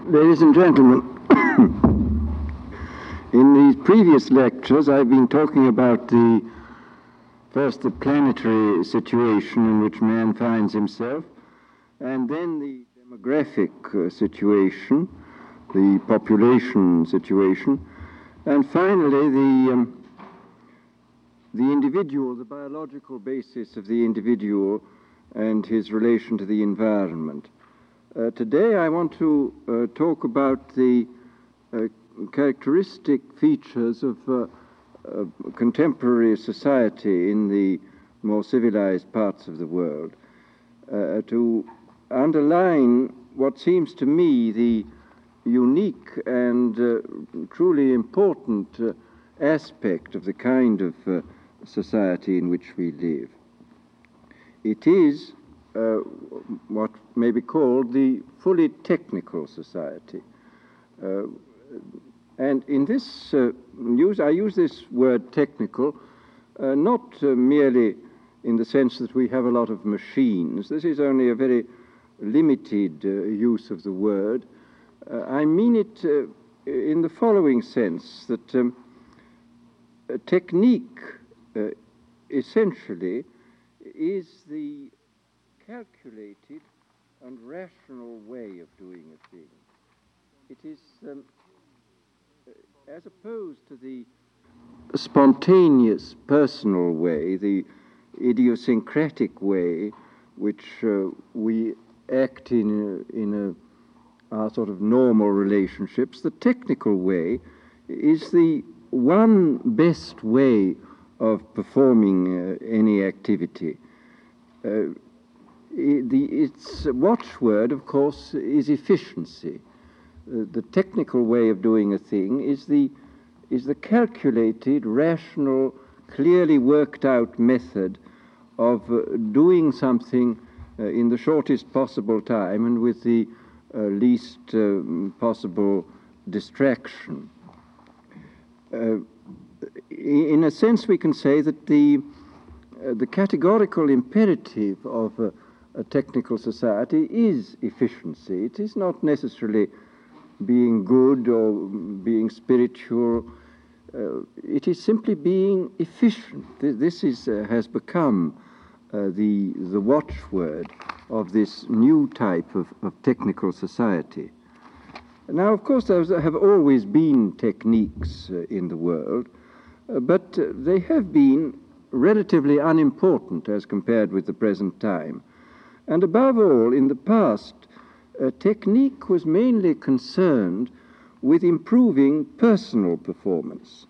Ladies and gentlemen, in these previous lectures I've been talking about first the planetary situation in which man finds himself, and then the demographic situation, the population situation, and finally the individual, the biological basis of the individual and his relation to the environment. Today I want to talk about the characteristic features of contemporary society in the more civilized parts of the world, to underline what seems to me the unique and truly important aspect of the kind of society in which we live. It is what may be called the fully technical society. And in this I use this word technical not merely in the sense that we have a lot of machines. This is only a very limited use of the word. I mean it in the following sense, that technique essentially is the calculated and rational way of doing a thing. It is, as opposed to the spontaneous, personal way, the idiosyncratic way which we act in our sort of normal relationships, the technical way is the one best way of performing any activity. Its watchword, of course, is efficiency. The technical way of doing a thing is the calculated, rational, clearly worked out method of doing something in the shortest possible time and with the least possible distraction. In a sense, we can say that the categorical imperative of a technical society is efficiency. It is not necessarily being good or being spiritual. It is simply being efficient. This has become the watchword of this new type of technical society. Now, of course, there have always been techniques in the world, but they have been relatively unimportant as compared with the present time. And above all, in the past, technique was mainly concerned with improving personal performance.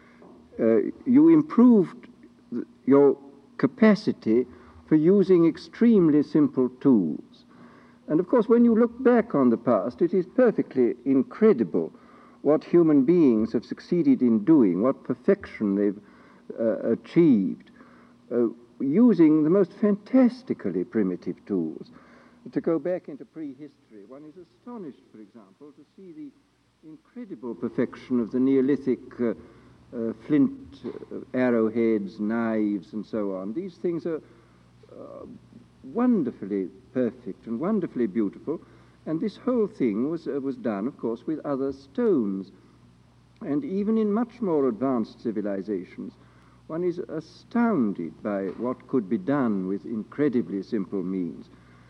You improved your capacity for using extremely simple tools. And of course, when you look back on the past, it is perfectly incredible what human beings have succeeded in doing, what perfection they've achieved, using the most fantastically primitive tools. To go back into prehistory, one is astonished, for example, to see the incredible perfection of the Neolithic flint arrowheads, knives, and so on. These things are wonderfully perfect and wonderfully beautiful, and this whole thing was done, of course, with other stones. And even in much more advanced civilizations, one is astounded by what could be done with incredibly simple means.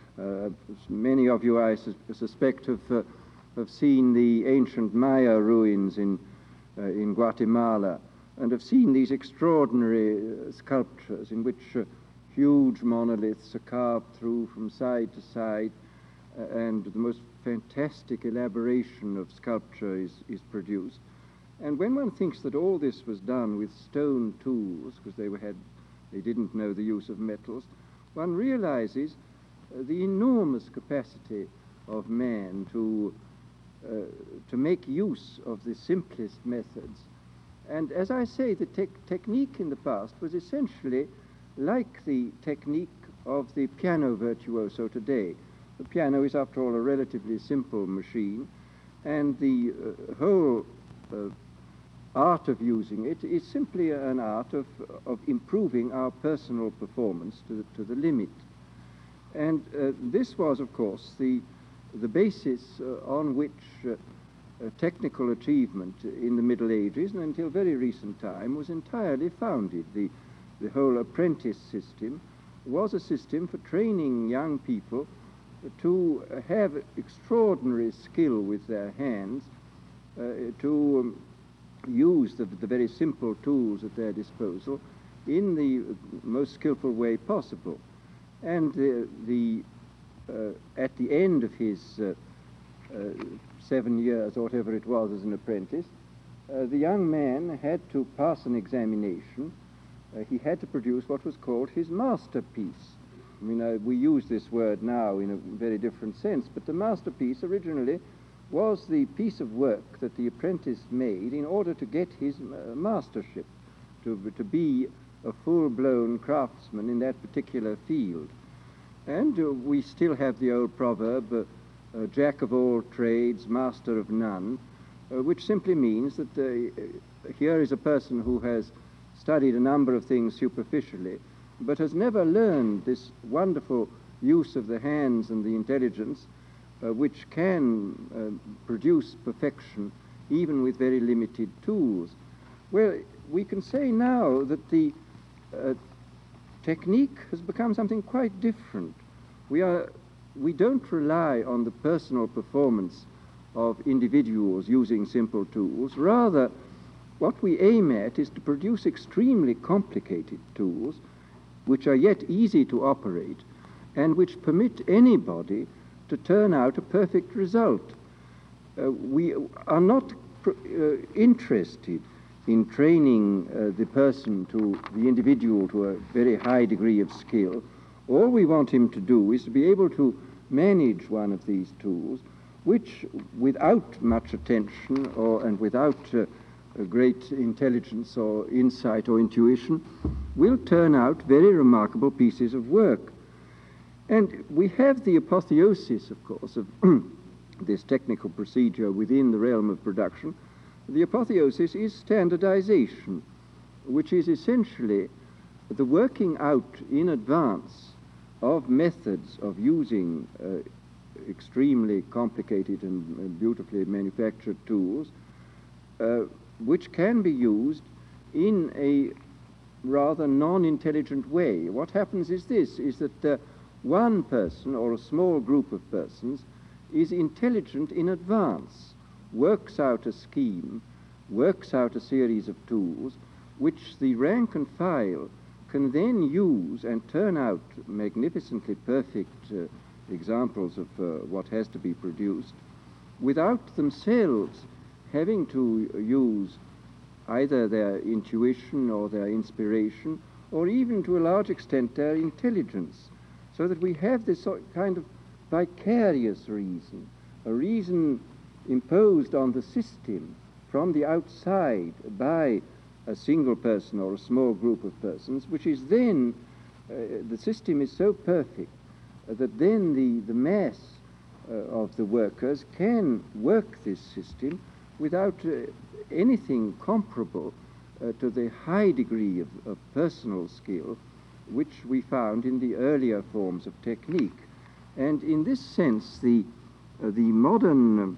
Many of you, I suspect, have seen the ancient Maya ruins in Guatemala, and have seen these extraordinary sculptures in which huge monoliths are carved through from side to side, and the most fantastic elaboration of sculpture is produced. And when one thinks that all this was done with stone tools, because they didn't know the use of metals, one realizes the enormous capacity of man to make use of the simplest methods. And as I say, the technique in the past was essentially like the technique of the piano virtuoso today. The piano is, after all, a relatively simple machine, and the whole art of using it is simply an art of improving our personal performance to the limit. And this was, of course, the the basis on which technical achievement in the Middle Ages and until very recent time was entirely founded. The whole apprentice system was a system for training young people to have extraordinary skill with their hands, to use the very simple tools at their disposal in the most skillful way possible. And at the end of his 7 years, or whatever it was, as an apprentice, the young man had to pass an examination. He had to produce what was called his masterpiece. I mean, we use this word now in a very different sense, but the masterpiece originally was the piece of work that the apprentice made in order to get his mastership, to be a full-blown craftsman in that particular field. And we still have the old proverb, jack of all trades, master of none, which simply means that here is a person who has studied a number of things superficially, but has never learned this wonderful use of the hands and the intelligence which can produce perfection even with very limited tools. Well, we can say now that the technique has become something quite different. We don't rely on the personal performance of individuals using simple tools. Rather, what we aim at is to produce extremely complicated tools which are yet easy to operate and which permit anybody to turn out a perfect result. We are not interested in training the person, the individual, to a very high degree of skill. All we want him to do is to be able to manage one of these tools, which, without much attention and without great intelligence or insight or intuition, will turn out very remarkable pieces of work. And we have the apotheosis, of course, of this technical procedure within the realm of production. The apotheosis is standardization, which is essentially the working out in advance of methods of using extremely complicated and beautifully manufactured tools, which can be used in a rather non-intelligent way. What happens is this, is that one person or a small group of persons is intelligent in advance, works out a scheme, works out a series of tools, which the rank and file can then use and turn out magnificently perfect examples of what has to be produced, without themselves having to use either their intuition or their inspiration, or even to a large extent their intelligence, so that we have this kind of vicarious reason, a reason imposed on the system from the outside by a single person or a small group of persons, which is then, the system is so perfect that then the mass of the workers can work this system without anything comparable to the high degree of personal skill which we found in the earlier forms of technique. And in this sense, the modern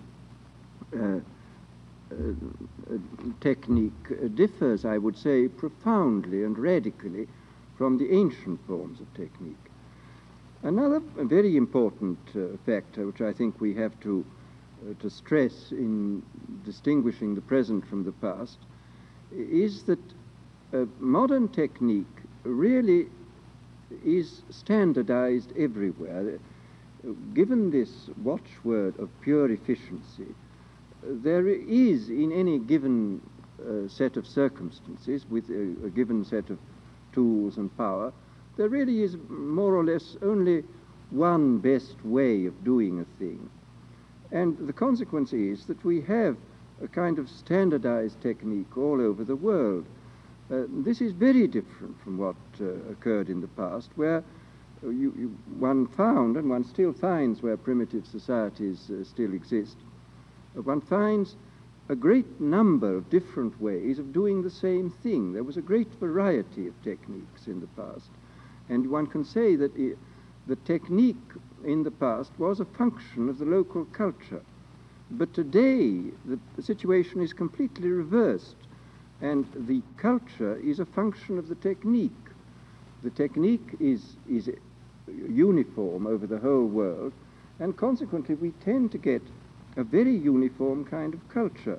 technique differs, I would say, profoundly and radically from the ancient forms of technique. Another very important factor, which I think we have to stress in distinguishing the present from the past, is that modern technique really is standardized everywhere. Given this watchword of pure efficiency, there is in any given set of circumstances with a given set of tools and power, there really is more or less only one best way of doing a thing. And the consequence is that we have a kind of standardized technique all over the world. This is very different from what occurred in the past, where one found, and one still finds where primitive societies still exist, one finds a great number of different ways of doing the same thing. There was a great variety of techniques in the past. And one can say that the technique in the past was a function of the local culture. But today, the situation is completely reversed, and the culture is a function of the technique. The technique is uniform over the whole world, and consequently we tend to get a very uniform kind of culture.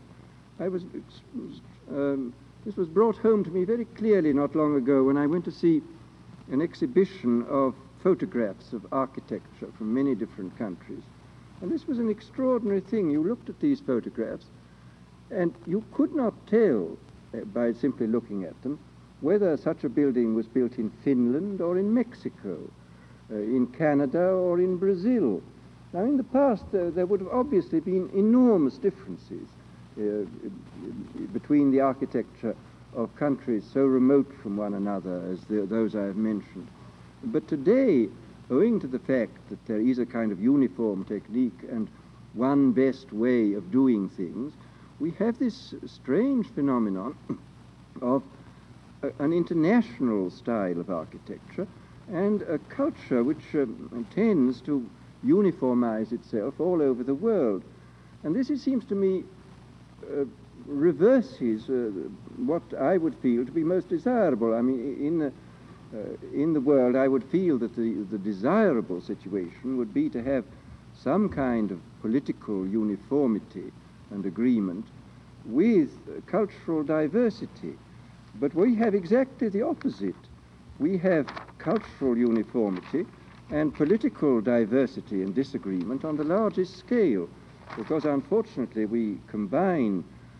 This was brought home to me very clearly not long ago when I went to see an exhibition of photographs of architecture from many different countries. And this was an extraordinary thing. You looked at these photographs and you could not tell by simply looking at them whether such a building was built in Finland or in Mexico, in Canada or in Brazil. Now, in the past, there would have obviously been enormous differences between the architecture of countries so remote from one another as those I have mentioned. But today, owing to the fact that there is a kind of uniform technique and one best way of doing things, we have this strange phenomenon of an international style of architecture and a culture which tends to uniformize itself all over the world. And this, it seems to me, reverses what I would feel to be most desirable. I mean, in the world, I would feel that the desirable situation would be to have some kind of political uniformity and agreement with cultural diversity. But we have exactly the opposite. We have cultural uniformity and political diversity and disagreement on the largest scale, because unfortunately we combine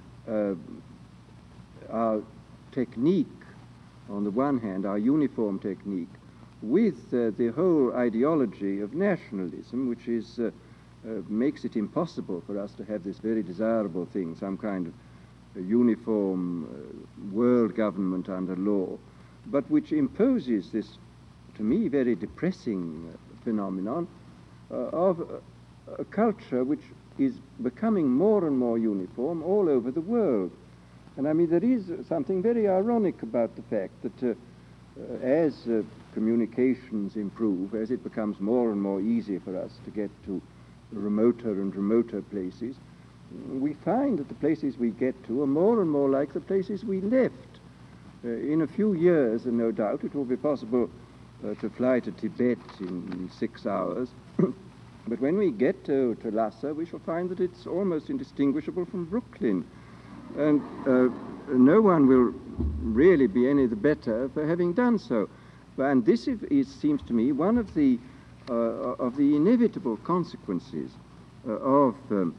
our technique, on the one hand, our uniform technique, with the whole ideology of nationalism, which is makes it impossible for us to have this very desirable thing, some kind of uniform world government under law, but which imposes this, to me, very depressing phenomenon of a culture which is becoming more and more uniform all over the world. And I mean, there is something very ironic about the fact that as communications improve, as it becomes more and more easy for us to get to remoter and remoter places, we find that the places we get to are more and more like the places we left. In a few years, and no doubt, it will be possible to fly to Tibet in 6 hours. But when we get to Lhasa, we shall find that it's almost indistinguishable from Brooklyn. And no one will really be any the better for having done so. And this seems to me one of the inevitable consequences of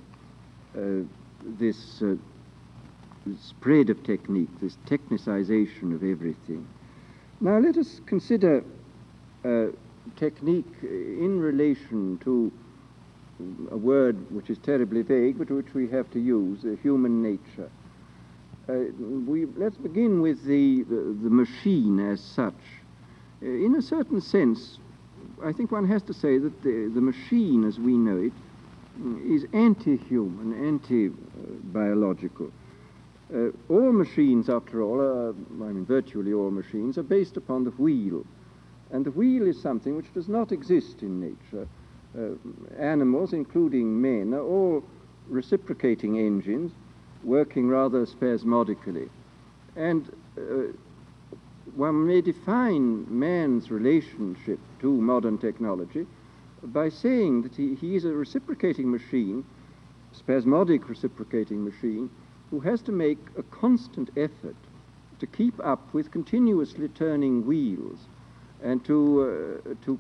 this spread of technique, this technicization of everything. Now let us consider technique in relation to a word which is terribly vague, but which we have to use, human nature. Let's begin with the machine as such. In a certain sense, I think one has to say that the machine as we know it is anti-human, anti-biological. All machines, after all, I mean virtually all machines, are based upon the wheel. And the wheel is something which does not exist in nature. Animals, including men, are all reciprocating engines, working rather spasmodically. And one may define man's relationship to modern technology by saying that he is a reciprocating machine, spasmodic reciprocating machine, who has to make a constant effort to keep up with continuously turning wheels and to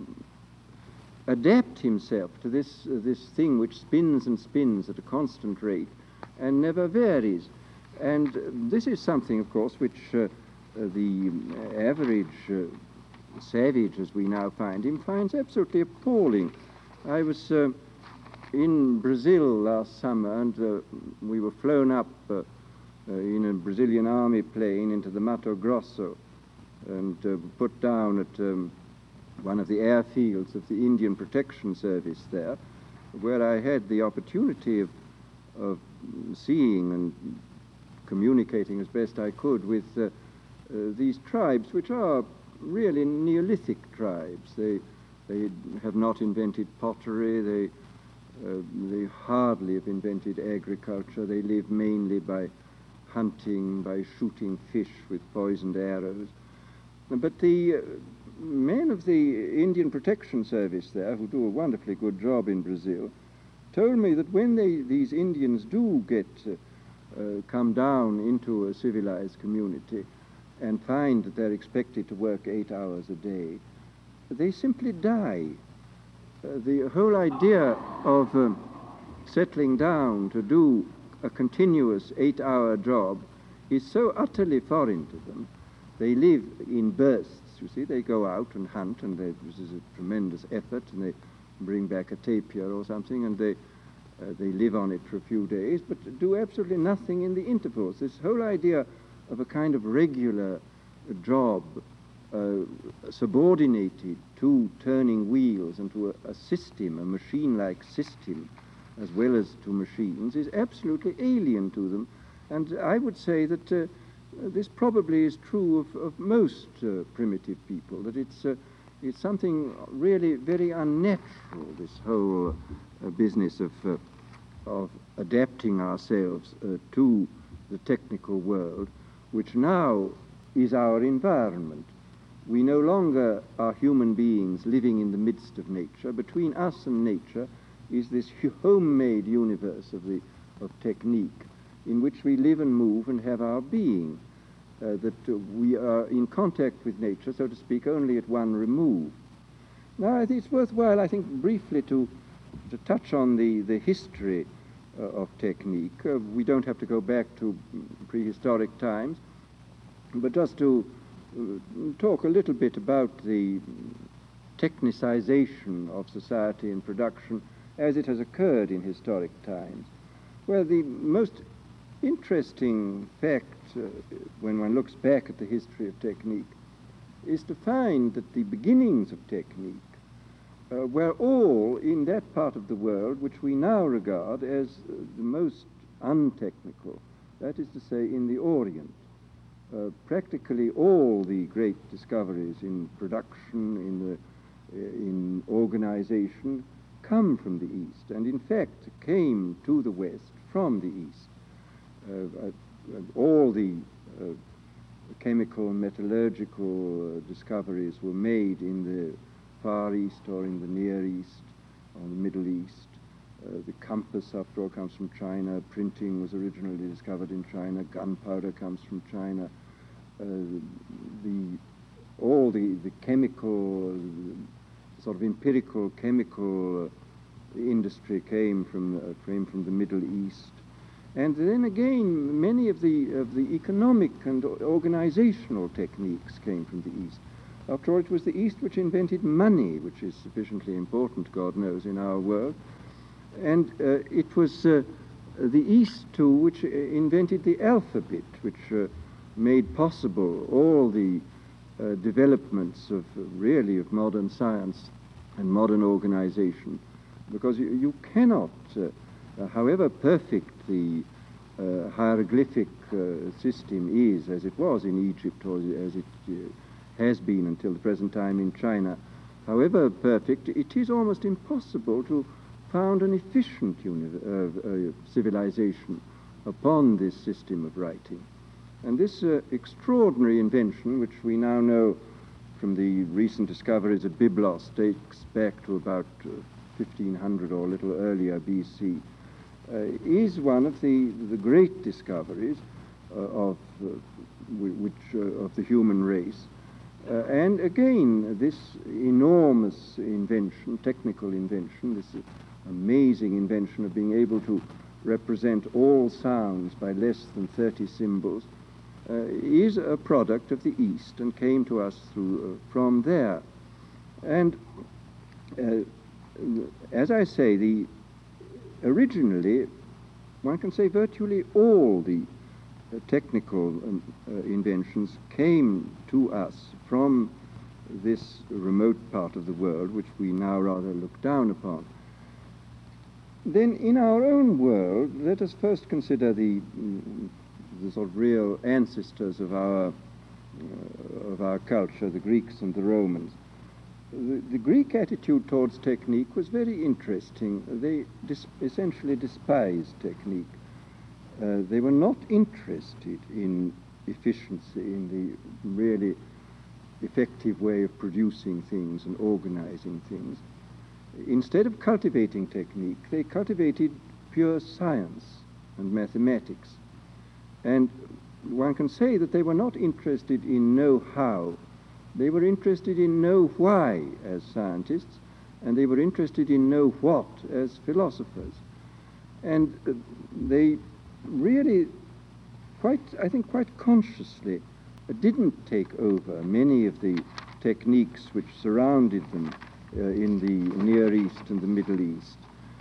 adapt himself to this thing which spins and spins at a constant rate and never varies. And this is something, of course, which the average savage, as we now find him, finds absolutely appalling. I was in Brazil last summer, and we were flown up in a Brazilian army plane into the Mato Grosso and put down at one of the airfields of the Indian Protection Service there, where I had the opportunity of seeing and communicating as best I could with these tribes, which are really Neolithic tribes. They They have not invented pottery. They hardly have invented agriculture. They live mainly by hunting, by shooting fish with poisoned arrows. But the men of the Indian Protection Service there, who do a wonderfully good job in Brazil, told me that when these Indians do come down into a civilized community and find that they're expected to work 8 hours a day, they simply die. The whole idea of settling down to do a continuous 8-hour job is so utterly foreign to them. They live in bursts, you see. They go out and hunt, and this is a tremendous effort, and they bring back a tapir or something, and they live on it for a few days, but do absolutely nothing in the intervals. This whole idea of a kind of regular job subordinated to turning wheels and to a system, a machine-like system, as well as to machines, is absolutely alien to them. And I would say that this probably is true of most primitive people, that it's something really very unnatural, this whole business of adapting ourselves to the technical world, which now is our environment. We no longer are human beings living in the midst of nature. Between us and nature is this homemade universe of technique in which we live and move and have our being, that we are in contact with nature, so to speak, only at one remove. Now, I think it's worthwhile, I think, briefly to touch on the history of technique. We don't have to go back to prehistoric times, but just to talk a little bit about the technicization of society and production as it has occurred in historic times. Well, the most interesting fact when one looks back at the history of technique is to find that the beginnings of technique were all in that part of the world which we now regard as the most untechnical, that is to say, in the Orient. Practically all the great discoveries in production, in organization, come from the East, and in fact came to the West from the East. All the chemical and metallurgical discoveries were made in the Far East or in the Near East or the Middle East. The compass, after all, comes from China. Printing was originally discovered in China. Gunpowder comes from China. All the chemical, sort of empirical chemical industry came from the Middle East. And then again, many of the economic and organizational techniques came from the East. After all, it was the East which invented money, which is sufficiently important, God knows, in our world. And it was the East, too, which invented the alphabet, which made possible all the developments of modern science and modern organization. Because you cannot, however perfect the hieroglyphic system is, as it was in Egypt, or as it has been until the present time in China, however perfect, it is almost impossible to found an efficient civilization upon this system of writing. And this extraordinary invention, which we now know from the recent discoveries at Byblos, dates back to about 1500 or a little earlier BC, is one of the great discoveries of the human race. And again, this enormous invention, technical invention, this amazing invention of being able to represent all sounds by less than 30 symbols, is a product of the East and came to us from there. And as I say, originally, one can say virtually all the technical inventions came to us from this remote part of the world, which we now rather look down upon. Then in our own world, let us first consider the sort of real ancestors of our culture, the Greeks and the Romans. the Greek attitude towards technique was very interesting. They essentially despised technique. They were not interested in efficiency, in the really effective way of producing things and organizing things. Instead of cultivating technique, they cultivated pure science and mathematics. And one can say that they were not interested in know-how. They were interested in know-why as scientists, and they were interested in know-what as philosophers. And they really, I think quite consciously, didn't take over many of the techniques which surrounded them in the Near East and the Middle East.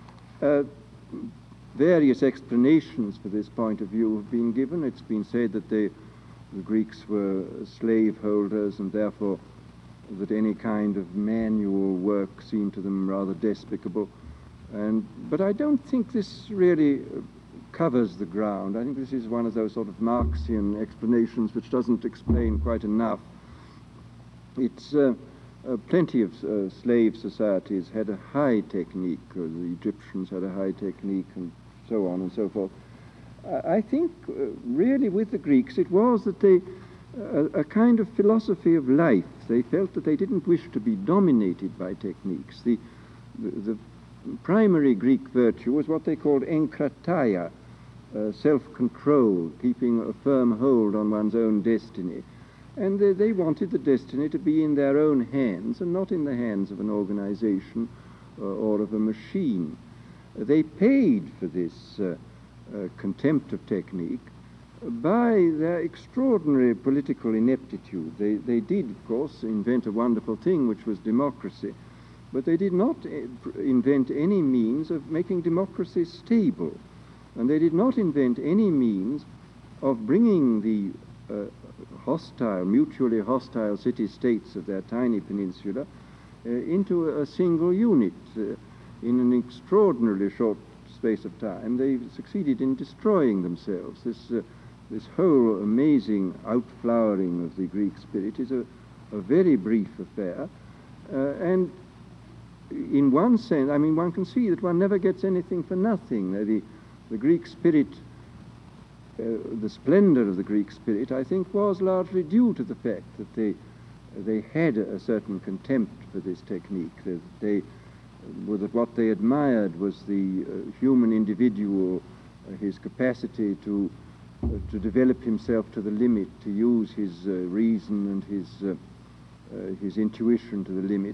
Various explanations for this point of view have been given. It's been said that the Greeks were slave holders, and therefore that any kind of manual work seemed to them rather despicable. But I don't think this really covers the ground. I think this is one of those sort of Marxian explanations which doesn't explain quite enough. It's plenty of slave societies had a high technique, or the Egyptians had a high technique, and so on and so forth. I think really with the Greeks it was that they, a kind of philosophy of life. They felt that they didn't wish to be dominated by techniques. The primary Greek virtue was what they called enkrateia, self-control, keeping a firm hold on one's own destiny. And they wanted the destiny to be in their own hands and not in the hands of an organization or of a machine. They paid for this contempt of technique by their extraordinary political ineptitude. They did, of course, invent a wonderful thing, which was democracy, but they did not invent any means of making democracy stable, and they did not invent any means of bringing the mutually hostile city-states of their tiny peninsula into a single unit. In an extraordinarily short space of time, they succeeded in destroying themselves. This whole amazing outflowering of the Greek spirit is a very brief affair, and in one sense, I mean, one can see that one never gets anything for nothing. The Greek spirit, the splendor of the Greek spirit, I think, was largely due to the fact that they had a certain contempt for this technique. That what they admired was the human individual, his capacity to develop himself to the limit, to use his reason and his intuition to the limit.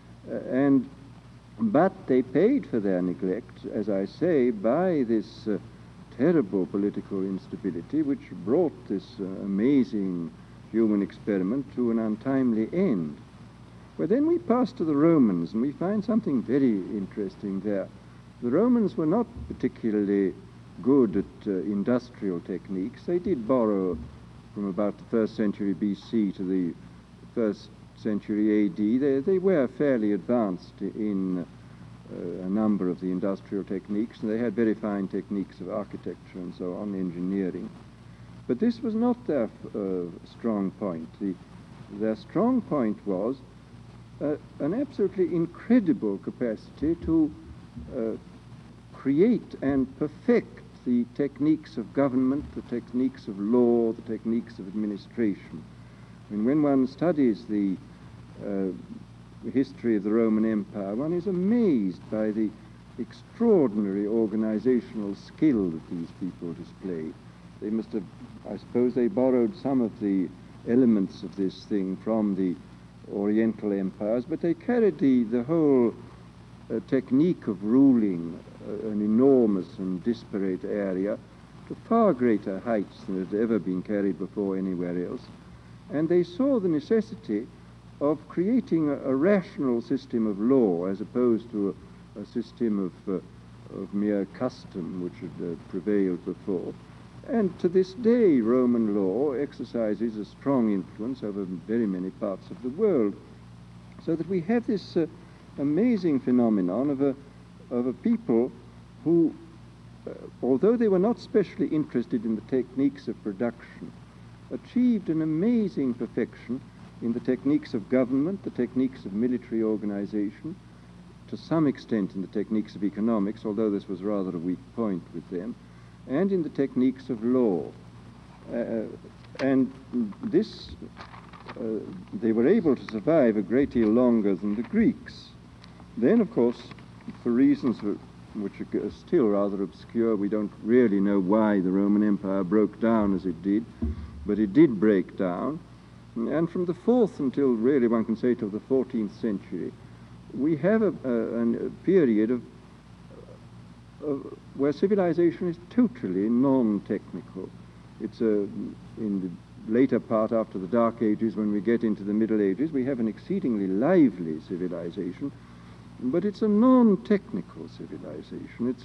But they paid for their neglect, as I say, by this terrible political instability which brought this amazing human experiment to an untimely end. Well, then we pass to the Romans, and we find something very interesting there. The Romans were not particularly good at industrial techniques. They did borrow from about the 1st century BC to the 1st century AD. They were fairly advanced in a number of the industrial techniques, and they had very fine techniques of architecture and so on, engineering. But this was not their strong point. Their strong point was an absolutely incredible capacity to create and perfect the techniques of government, the techniques of law, the techniques of administration. I mean, when one studies the history of the Roman Empire, one is amazed by the extraordinary organizational skill that these people displayed. They must have, I suppose they borrowed some of the elements of this thing from the Oriental empires, but they carried the whole technique of ruling an enormous and disparate area to far greater heights than had ever been carried before anywhere else. And they saw the necessity of creating a rational system of law as opposed to a system of mere custom which had prevailed before. And to this day, Roman law exercises a strong influence over very many parts of the world, so that we have this amazing phenomenon of a people who, although they were not specially interested in the techniques of production, achieved an amazing perfection in the techniques of government, the techniques of military organization, to some extent in the techniques of economics, although this was rather a weak point with them, and in the techniques of law. And this, they were able to survive a great deal longer than the Greeks. Then, of course, for reasons which are still rather obscure, we don't really know why the Roman Empire broke down as it did, but it did break down. And from the 4th until, really, one can say, till the 14th century, we have a period of where civilization is totally non-technical. It's in the later part, after the Dark Ages, when we get into the Middle Ages, we have an exceedingly lively civilization, but it's a non-technical civilization. It's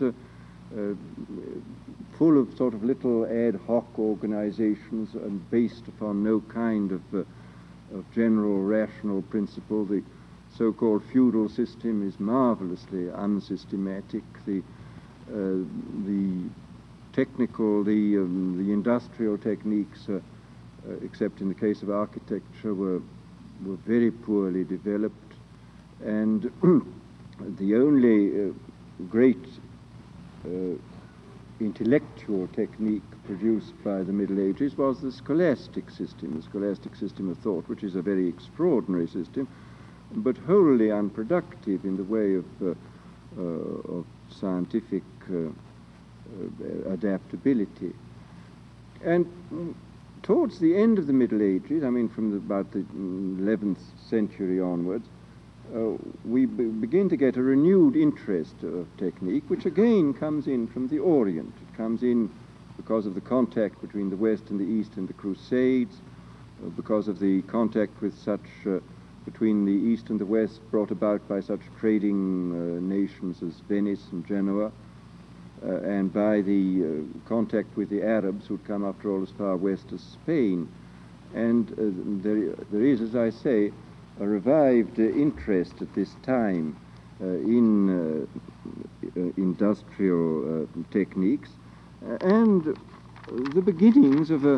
full of sort of little ad hoc organizations and based upon no kind of general rational principle. The so-called feudal system is marvelously unsystematic. The technical, the industrial techniques, except in the case of architecture, were very poorly developed, and the only great intellectual technique produced by the Middle Ages was the scholastic system of thought, which is a very extraordinary system, but wholly unproductive in the way of scientific adaptability. And towards the end of the Middle Ages, I mean from about the 11th century onwards, we begin to get a renewed interest of technique, which again comes in from the Orient. It comes in because of the contact between the West and the East in the Crusades, because of the contact with such between the East and the West brought about by such trading nations as Venice and Genoa, and by the contact with the Arabs who'd come after all as far west as Spain. And there is, as I say, a revived interest at this time in industrial techniques, and the beginnings of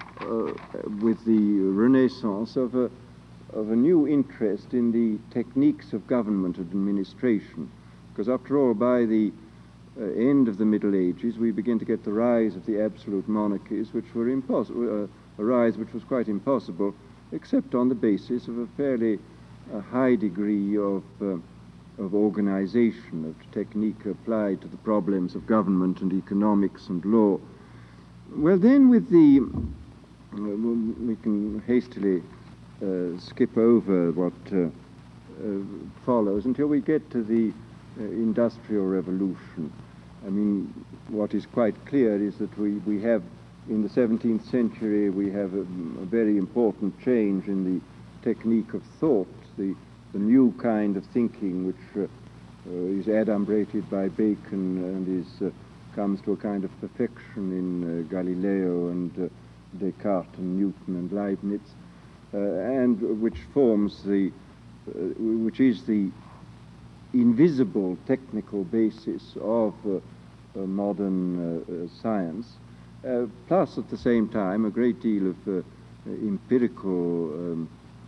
with the Renaissance of a new interest in the techniques of government and administration. Because after all, by the end of the Middle Ages, we begin to get the rise of the absolute monarchies, which were impossible, a rise which was quite impossible, except on the basis of a fairly high degree of organization, of technique applied to the problems of government and economics and law. Well, then with the, we can hastily skip over what follows until we get to the Industrial Revolution. I mean, what is quite clear is that we have, in the 17th century, we have a very important change in the technique of thought, the new kind of thinking which is adumbrated by Bacon and comes to a kind of perfection in Galileo and Descartes and Newton and Leibniz, and which forms which is the invisible technical basis of modern science, plus at the same time a great deal of empirical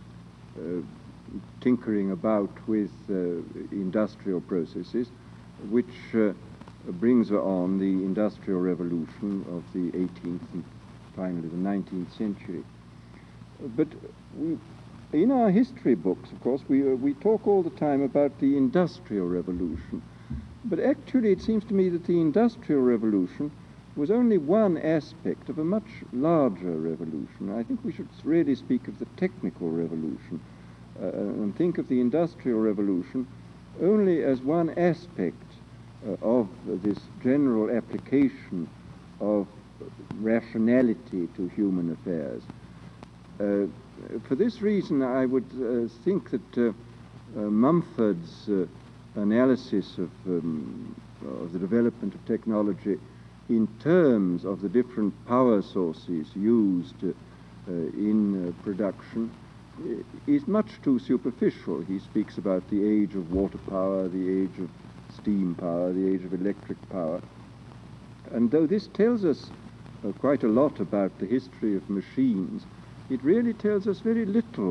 tinkering about with industrial processes, which brings on the Industrial Revolution of the 18th and finally the 19th century. But in our history books, of course, we talk all the time about the Industrial Revolution. But actually, it seems to me that the Industrial Revolution was only one aspect of a much larger revolution. I think we should really speak of the Technical Revolution and think of the Industrial Revolution only as one aspect of this general application of rationality to human affairs. For this reason, I would think that Mumford's analysis of the development of technology in terms of the different power sources used in production is much too superficial. He speaks about the age of water power, the age of steam power, the age of electric power. And though this tells us quite a lot about the history of machines, it really tells us very little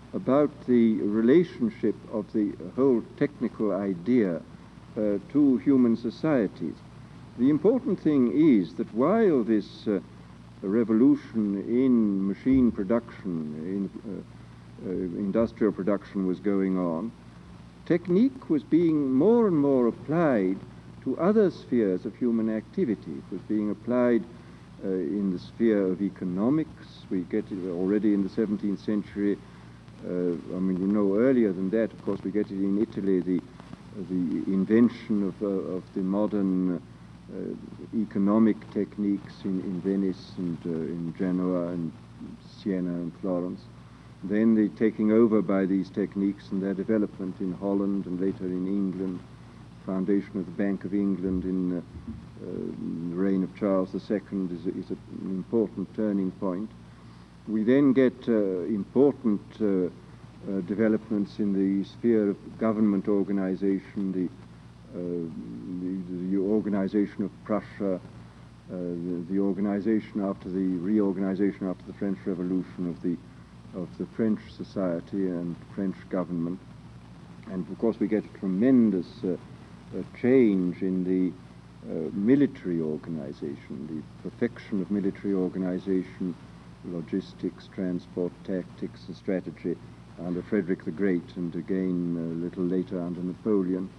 about the relationship of the whole technical idea to human societies. The important thing is that while this revolution in machine production, in industrial production was going on, technique was being more and more applied to other spheres of human activity. It was being applied in the sphere of economics. We get it already in the 17th century. I mean, you know, earlier than that, of course, we get it in Italy, the invention of the modern economic techniques in Venice and in Genoa and Siena and Florence. Then the taking over by these techniques and their development in Holland and later in England, foundation of the Bank of England in the reign of Charles II is an important turning point. We then get important developments in the sphere of government organization, the organization of Prussia, the organization after the reorganization after the French Revolution of the French society and French government. And of course we get a tremendous change in the military organization, the perfection of military organization, logistics, transport, tactics, and strategy under Frederick the Great, and again a little later under Napoleon.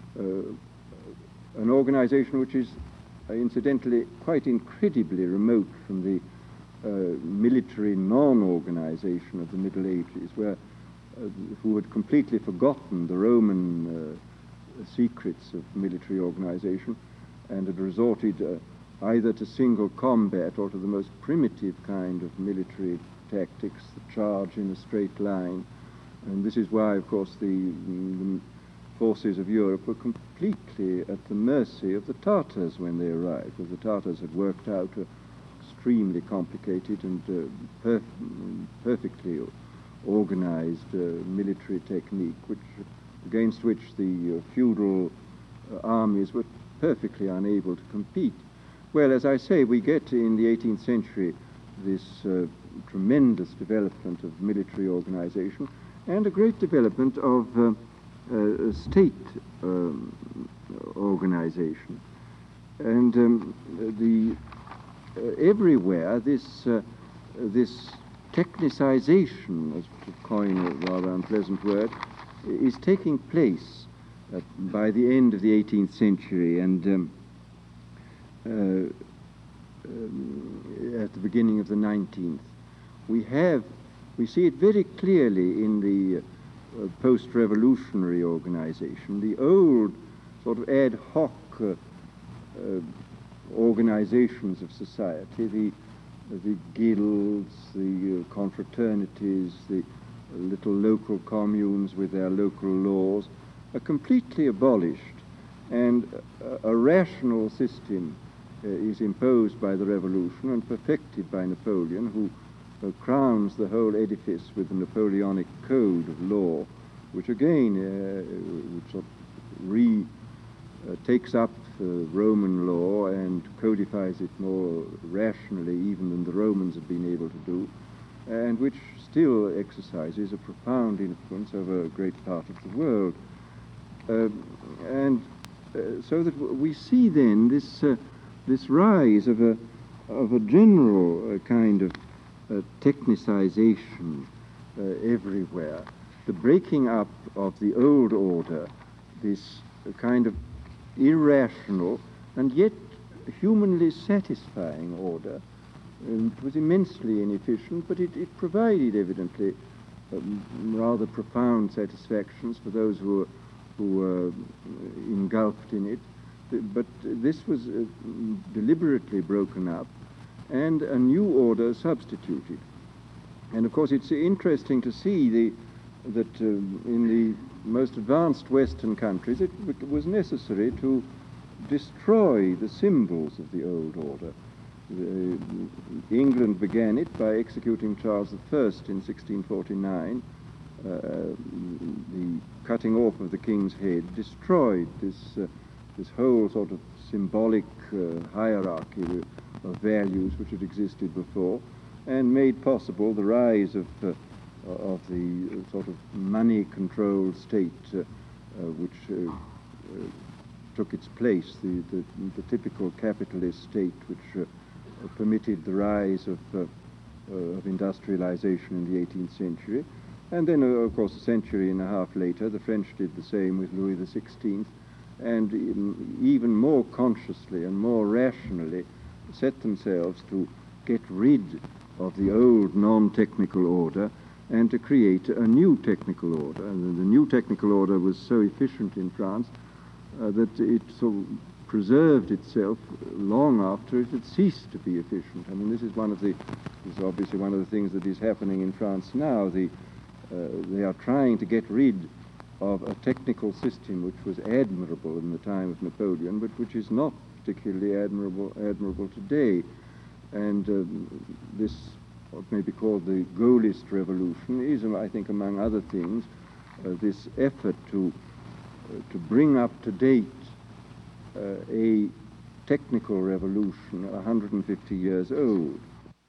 An organization which is incidentally quite incredibly remote from the military non-organization of the Middle Ages, who had completely forgotten the Roman secrets of military organization and had resorted either to single combat or to the most primitive kind of military tactics, the charge in a straight line. And this is why, of course, the forces of Europe were completely at the mercy of the Tartars when they arrived, because the Tartars had worked out an extremely complicated and perfectly organized military technique, against which the feudal armies were perfectly unable to compete. Well, as I say, we get in the 18th century this tremendous development of military organization and a great development of state organization. And everywhere this technicization, as to coin a rather unpleasant word, is taking place by the end of the 18th century and at the beginning of the 19th. We see it very clearly in the post-revolutionary organization, the old sort of ad hoc organizations of society, the guilds, the confraternities, the little local communes with their local laws, are completely abolished, and a rational system is imposed by the revolution and perfected by Napoleon, who crowns the whole edifice with the Napoleonic code of law, which again which takes up Roman law and codifies it more rationally even than the Romans have been able to do, and which still exercises a profound influence over a great part of the world. So that we see then this rise of a general kind of technicization everywhere, the breaking up of the old order, this kind of irrational and yet humanly satisfying order. It was immensely inefficient, but it provided evidently rather profound satisfactions for those who were engulfed in it. But this was deliberately broken up and a new order substituted. And of course it's interesting to see that in the most advanced Western countries it was necessary to destroy the symbols of the old order. England began it by executing Charles I in 1649. The cutting off of the king's head destroyed this whole sort of symbolic hierarchy of values which had existed before, and made possible the rise of of the sort of money-controlled state which took its place, the typical capitalist state which permitted the rise of industrialization in the 18th century. And then, of course, a century and a half later, the French did the same with Louis XVI, and even more consciously and more rationally set themselves to get rid of the old non-technical order and to create a new technical order. And the new technical order was so efficient in France that it sort of preserved itself long after it had ceased to be efficient. I mean, this is obviously one of the things that is happening in France now. They are trying to get rid of a technical system which was admirable in the time of Napoleon, but which is not particularly admirable today. And this, what may be called the Gaullist revolution, is, I think, among other things, this effort to bring up to date a technical revolution 150 years old.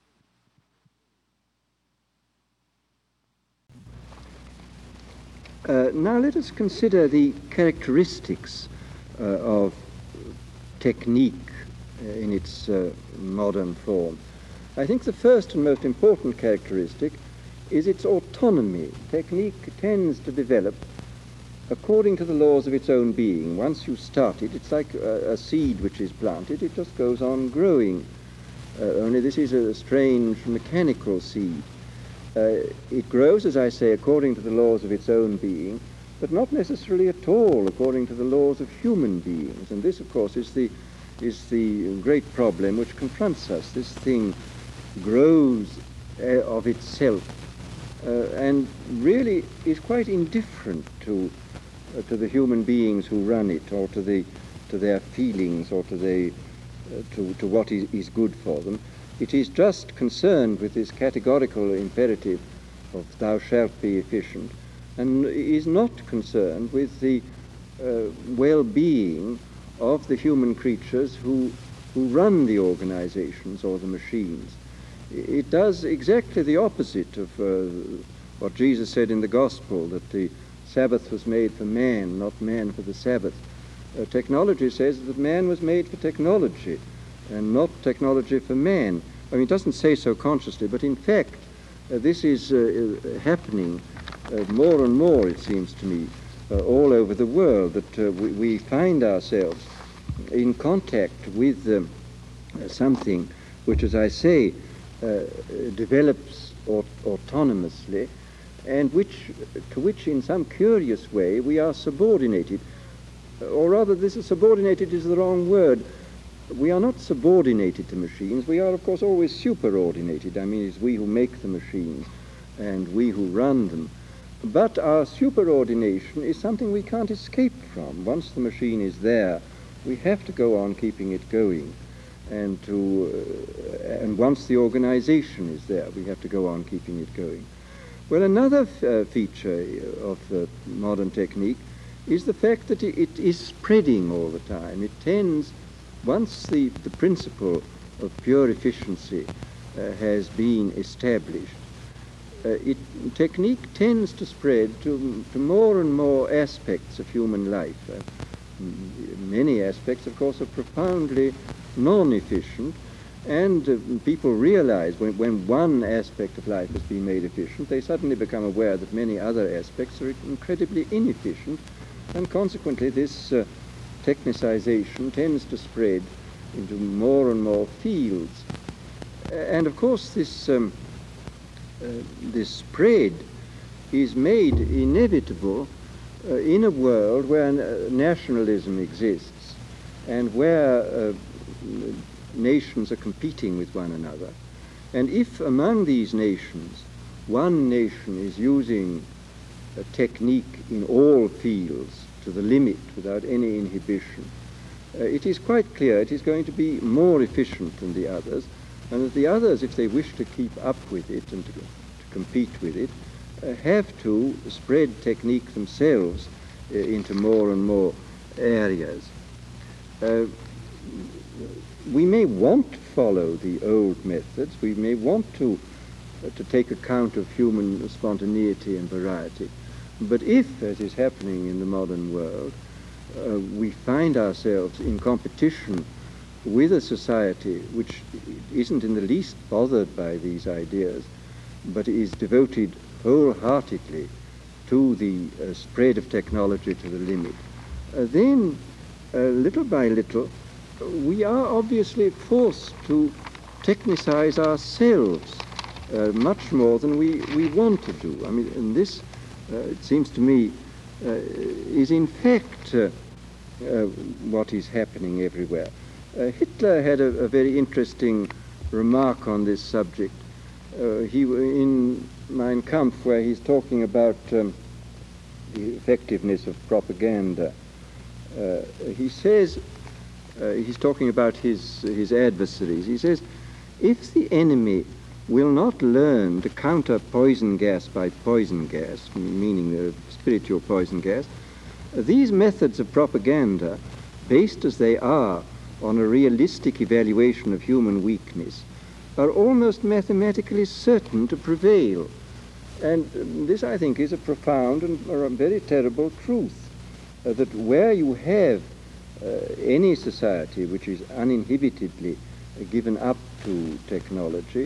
Now let us consider the characteristics of technique in its modern form. I think the first and most important characteristic is its autonomy. Technique tends to develop according to the laws of its own being. Once you start it, it's like a seed which is planted, it just goes on growing. Only this is a strange mechanical seed. It grows, as I say, according to the laws of its own being, but not necessarily at all according to the laws of human beings. And this, of course, is the great problem which confronts us. This thing grows of itself and really is quite indifferent to the human beings who run it, or to their feelings, or to what is good for them. It is just concerned with this categorical imperative of thou shalt be efficient, and is not concerned with the well-being of the human creatures who run the organizations or the machines. It does exactly the opposite of what Jesus said in the Gospel, that the Sabbath was made for man, not man for the Sabbath. Technology says that man was made for technology and not technology for man. I mean, it doesn't say so consciously, but in fact, this is happening more and more, it seems to me, all over the world, that we find ourselves in contact with something which, as I say, develops autonomously, and to which in some curious way we are subordinated. Or rather, subordinated is the wrong word. We are not subordinated to machines. We are, of course, always superordinated. I mean, it's we who make the machines and we who run them. But our superordination is something we can't escape from. Once the machine is there, we have to go on keeping it going. And once the organization is there, we have to go on keeping it going. Well, another feature of modern technique is the fact that it is spreading all the time. It tends, once the principle of pure efficiency has been established, technique tends to spread to more and more aspects of human life. Many aspects, of course, are profoundly non-efficient, and people realize when one aspect of life has been made efficient, they suddenly become aware that many other aspects are incredibly inefficient, and consequently this technicization tends to spread into more and more fields. And of course this spread is made inevitable in a world where nationalism exists and where nations are competing with one another. And if among these nations one nation is using a technique in all fields to the limit without any inhibition, it is quite clear it is going to be more efficient than the others, and that the others, if they wish to keep up with it and to compete with it, have to spread technique themselves into more and more areas. We may want to follow the old methods, we may want to to take account of human spontaneity and variety. But if, as is happening in the modern world, we find ourselves in competition with a society which isn't in the least bothered by these ideas, but is devoted wholeheartedly to the spread of technology to the limit, then little by little we are obviously forced to technicize ourselves much more than we want to do. I mean, and this, it seems to me, is in fact what is happening everywhere. Hitler had a very interesting remark on this subject. In Mein Kampf, where he's talking about the effectiveness of propaganda, he says, he's talking about his adversaries. He says, if the enemy will not learn to counter poison gas by poison gas, meaning the spiritual poison gas, these methods of propaganda, based as they are on a realistic evaluation of human weakness, are almost mathematically certain to prevail. And this, I think, is a profound and a very terrible truth, that where you have any society which is uninhibitedly given up to technology,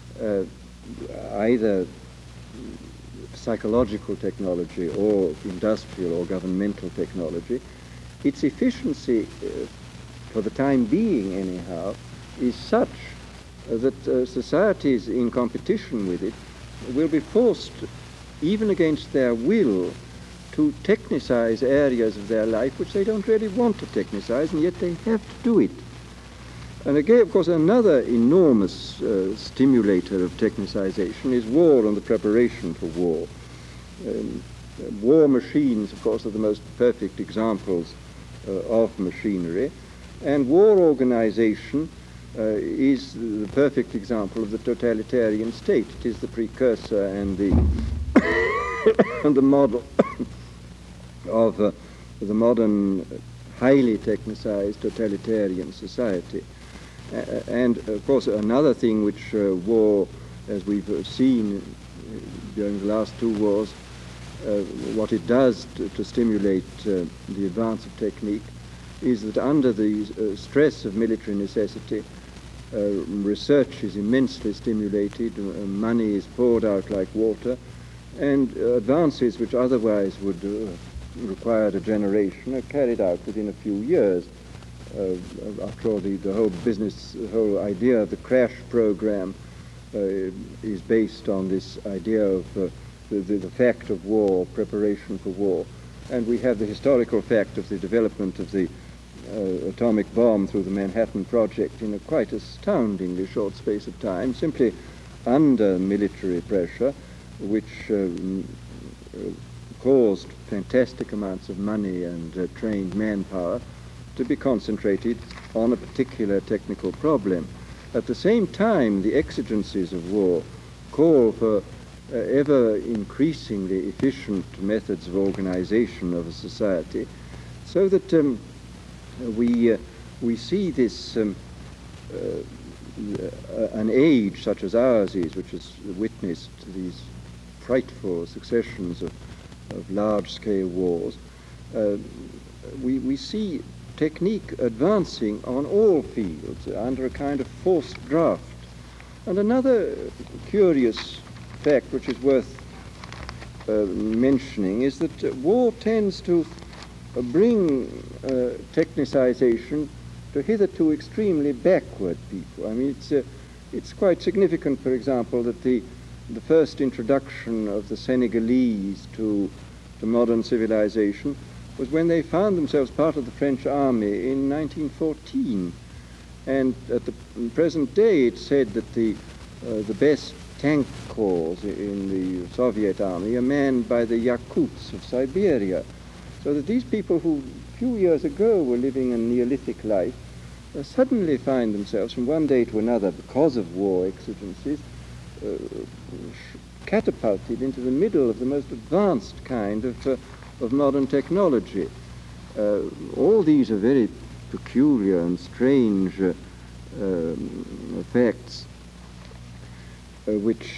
either psychological technology or industrial or governmental technology, its efficiency, for the time being anyhow, is such that societies in competition with it will be forced, even against their will, to technicize areas of their life which they don't really want to technicize, and yet they have to do it. And again, of course, another enormous stimulator of technicization is war and the preparation for war. War machines, of course, are the most perfect examples of machinery, and war organization is the perfect example of the totalitarian state. It is the precursor and the and the model of the modern, highly technicized totalitarian society. And of course, another thing which war, as we've seen during the last two wars, what it does to stimulate the advance of technique is that under the stress of military necessity, research is immensely stimulated, money is poured out like water, and advances which otherwise would require a generation are carried out within a few years. After all, the whole business, the whole idea of the crash program is based on this idea of the fact of war, preparation for war. And we have the historical fact of the development of the atomic bomb through the Manhattan Project in a quite astoundingly short space of time, simply under military pressure, which caused fantastic amounts of money and trained manpower to be concentrated on a particular technical problem. At the same time, the exigencies of war call for ever increasingly efficient methods of organization of a society, so that we see this an age such as ours is, which has witnessed these frightful successions of large-scale wars. We see technique advancing on all fields under a kind of forced draft. And another curious fact which is worth mentioning is that war tends to bring technicization to hitherto extremely backward people. I mean, it's quite significant, for example, that the first introduction of the Senegalese to modern civilization was when they found themselves part of the French army in 1914. And at the present day, it's said that the best tank corps in the Soviet army are manned by the Yakuts of Siberia. So that these people who a few years ago were living a Neolithic life suddenly find themselves from one day to another, because of war exigencies, catapulted into the middle of the most advanced kind of modern technology. All these are very peculiar and strange facts. which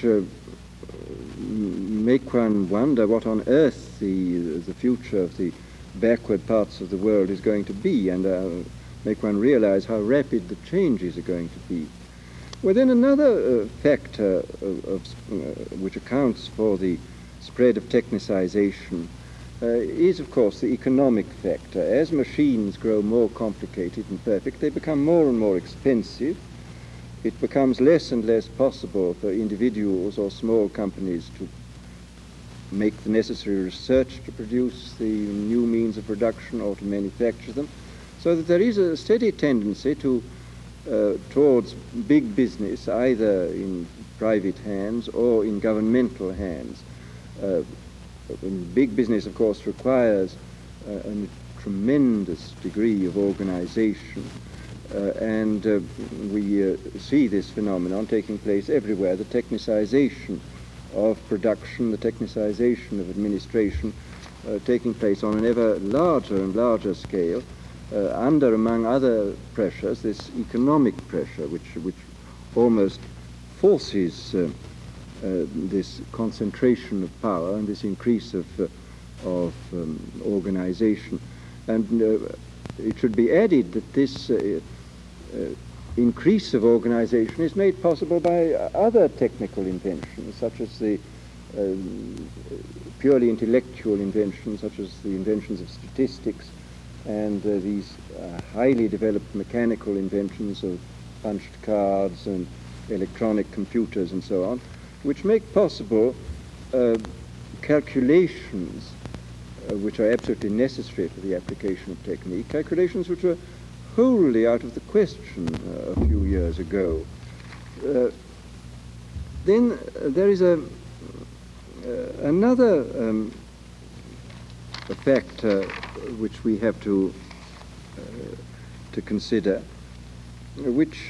make one wonder what on earth the future of the backward parts of the world is going to be, and make one realize how rapid the changes are going to be. Well, then another factor which accounts for the spread of technicization is, of course, the economic factor. As machines grow more complicated and perfect, they become more and more expensive. It becomes less and less possible for individuals or small companies to make the necessary research to produce the new means of production or to manufacture them, so that there is a steady tendency towards big business, either in private hands or in governmental hands. Big business, of course, requires a tremendous degree of organization, and we see this phenomenon taking place everywhere. The technicization of production, the technicization of administration, taking place on an ever larger and larger scale, under, among other pressures, this economic pressure, which almost forces this concentration of power and this increase of organization. And it should be added that this increase of organization is made possible by other technical inventions, such as the purely intellectual inventions, such as the inventions of statistics, and these highly developed mechanical inventions of punched cards and electronic computers and so on, which make possible calculations which are absolutely necessary for the application of technique, calculations which were wholly out of the question a few years ago. Then there is another factor which we have to consider, which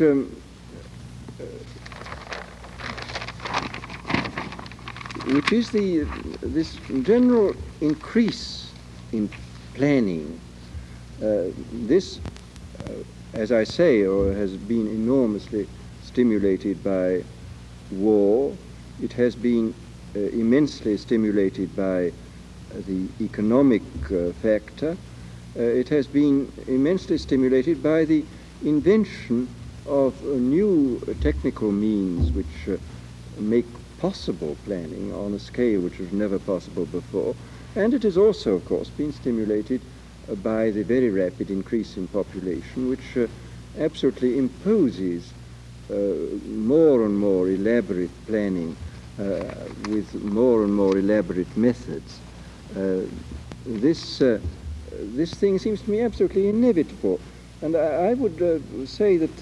is this general increase in planning. This, as I say, has been enormously stimulated by war. It has been immensely stimulated by the economic factor. It has been immensely stimulated by the invention of new technical means which make possible planning on a scale which was never possible before. And it has also, of course, been stimulated by the very rapid increase in population, which absolutely imposes more and more elaborate planning with more and more elaborate methods. This thing seems to me absolutely inevitable. And I would say that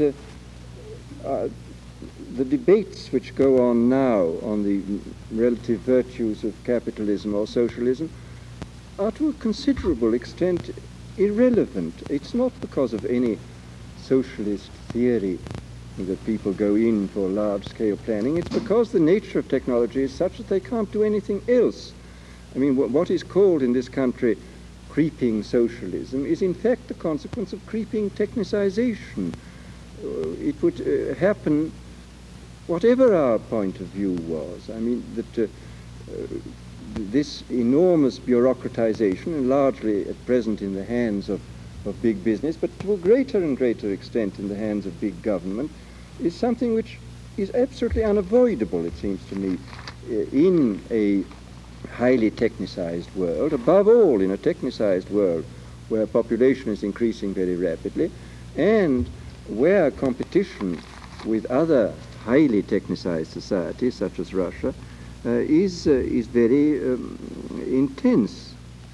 the debates which go on now on the relative virtues of capitalism or socialism are to a considerable extent irrelevant. It's not because of any socialist theory that people go in for large-scale planning. It's because the nature of technology is such that they can't do anything else. I mean, what is called in this country creeping socialism is in fact the consequence of creeping technicization. It would happen whatever our point of view was. I mean, that this enormous bureaucratization, and largely at present in the hands of big business, but to a greater and greater extent in the hands of big government, is something which is absolutely unavoidable, it seems to me, in a highly technicized world, above all in a technicized world where population is increasing very rapidly, and where competition with other highly technicized societies, such as Russia, is very intense.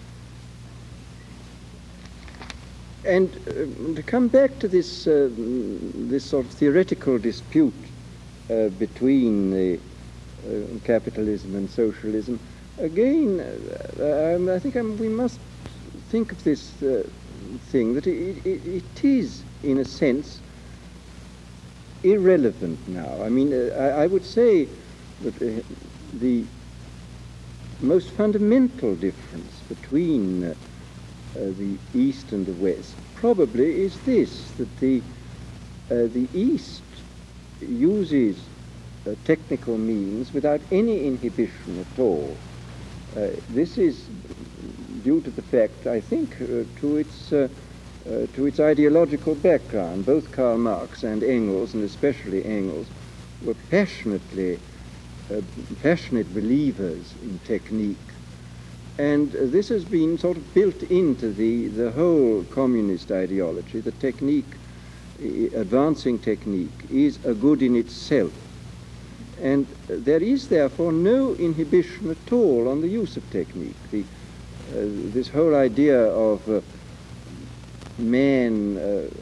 And to come back to this sort of theoretical dispute between the capitalism and socialism, again, I think we must think of this thing that it is, in a sense, irrelevant now. I mean, I would say that the most fundamental difference between the East and the West probably is this, that the East uses technical means without any inhibition at all. This is due to the fact, I think, to its ideological background. Both Karl Marx and Engels, and especially Engels, were passionate believers in technique. And this has been sort of built into the whole communist ideology. The technique, advancing technique, is a good in itself. And there is therefore no inhibition at all on the use of technique. This whole idea of man,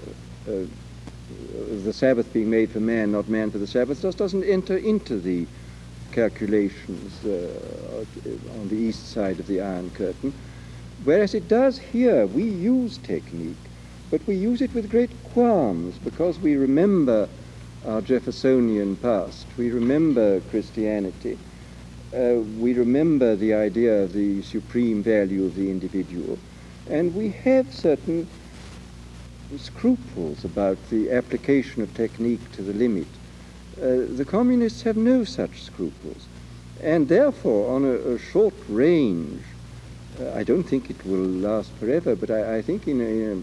the Sabbath being made for man, not man for the Sabbath, just doesn't enter into the calculations on the east side of the Iron Curtain, whereas it does here. We use technique, but we use it with great qualms because we remember our Jeffersonian past, we remember Christianity, we remember the idea of the supreme value of the individual, and we have certain scruples about the application of technique to the limit. The communists have no such scruples, and therefore on a short range, I don't think it will last forever, but I think on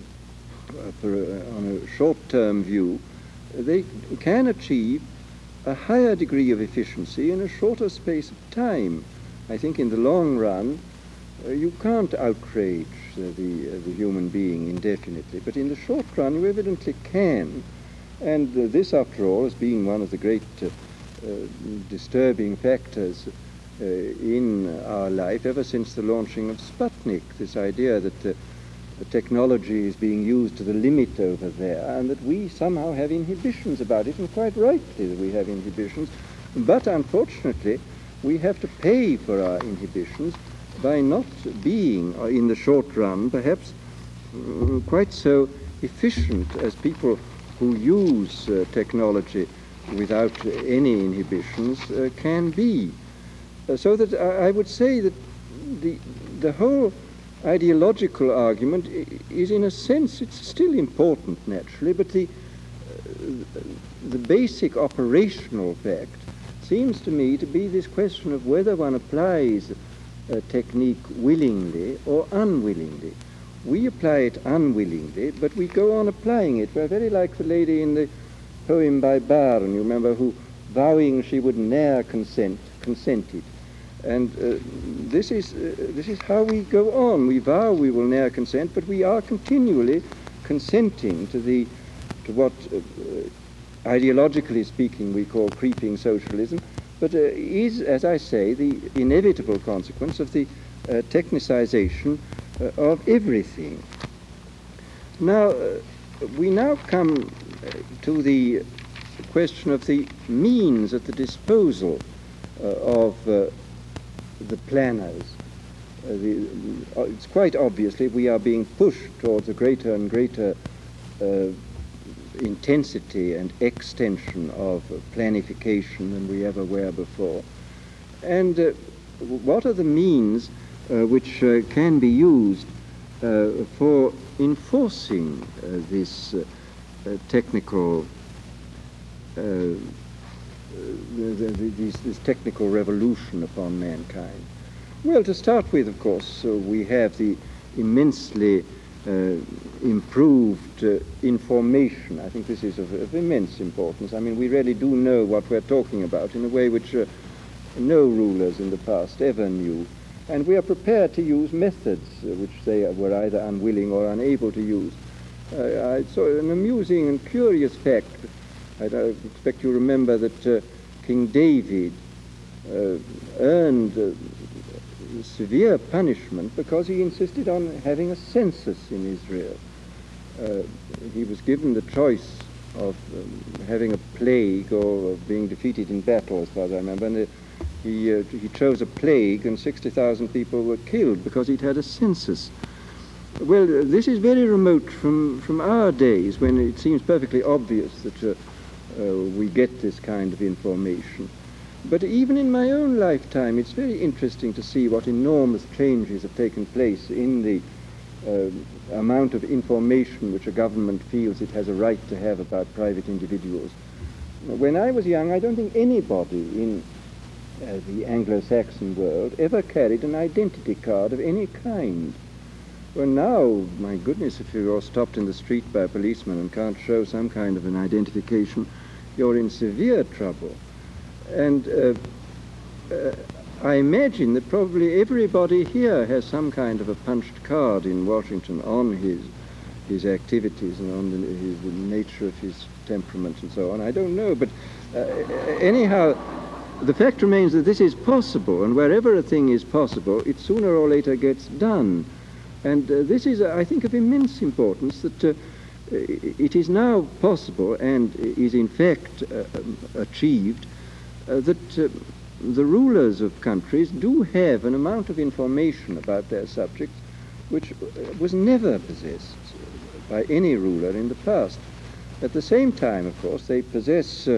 a short-term view, they can achieve a higher degree of efficiency in a shorter space of time. I think in the long run, you can't outrage the human being indefinitely, but in the short run you evidently can. And this, after all, has been one of the great disturbing factors in our life ever since the launching of Sputnik, this idea that the technology is being used to the limit over there, and that we somehow have inhibitions about it, and quite rightly that we have inhibitions. But unfortunately, we have to pay for our inhibitions by not being, in the short run, perhaps quite so efficient as people who use technology without any inhibitions can be. So that I would say that the whole ideological argument is, in a sense, it's still important naturally, but the basic operational fact seems to me to be this question of whether one applies technique willingly or unwillingly. We apply it unwillingly, but we go on applying it. We're very like the lady in the poem by Byron, you remember, who, vowing she would ne'er consented. And this is how we go on. We vow we will ne'er consent, but we are continually consenting to what, ideologically speaking, we call creeping socialism, but is, as I say, the inevitable consequence of the technicization of everything. Now, we now come to the question of the means at the disposal of the planners. It's quite obviously we are being pushed towards a greater and greater intensity and extension of planification than we ever were before. And what are the means which can be used for enforcing this technical this technical revolution upon mankind? Well, to start with, of course, we have the immensely improved information. I think this is of immense importance. I mean, we really do know what we're talking about in a way which no rulers in the past ever knew. And we are prepared to use methods which they were either unwilling or unable to use. I saw an amusing and curious fact. I expect you remember that King David earned severe punishment because he insisted on having a census in Israel. He was given the choice of having a plague or of being defeated in battle, as far as I remember, and he chose a plague, and 60,000 people were killed because he'd had a census. Well, this is very remote from our days, when it seems perfectly obvious that we get this kind of information. But even in my own lifetime, it's very interesting to see what enormous changes have taken place in the amount of information which a government feels it has a right to have about private individuals. when I was young, I don't think anybody in the Anglo-Saxon world ever carried an identity card of any kind. Well, now, my goodness, if you're stopped in the street by a policeman and can't show some kind of an identification, you're in severe trouble. And I imagine that probably everybody here has some kind of a punched card in Washington on his activities and on the nature of his temperament and so on. I don't know, but anyhow, the fact remains that this is possible, and wherever a thing is possible, it sooner or later gets done. And this is, I think, of immense importance, that it is now possible and is in fact achieved that the rulers of countries do have an amount of information about their subjects which was never possessed by any ruler in the past. At the same time, of course, they possess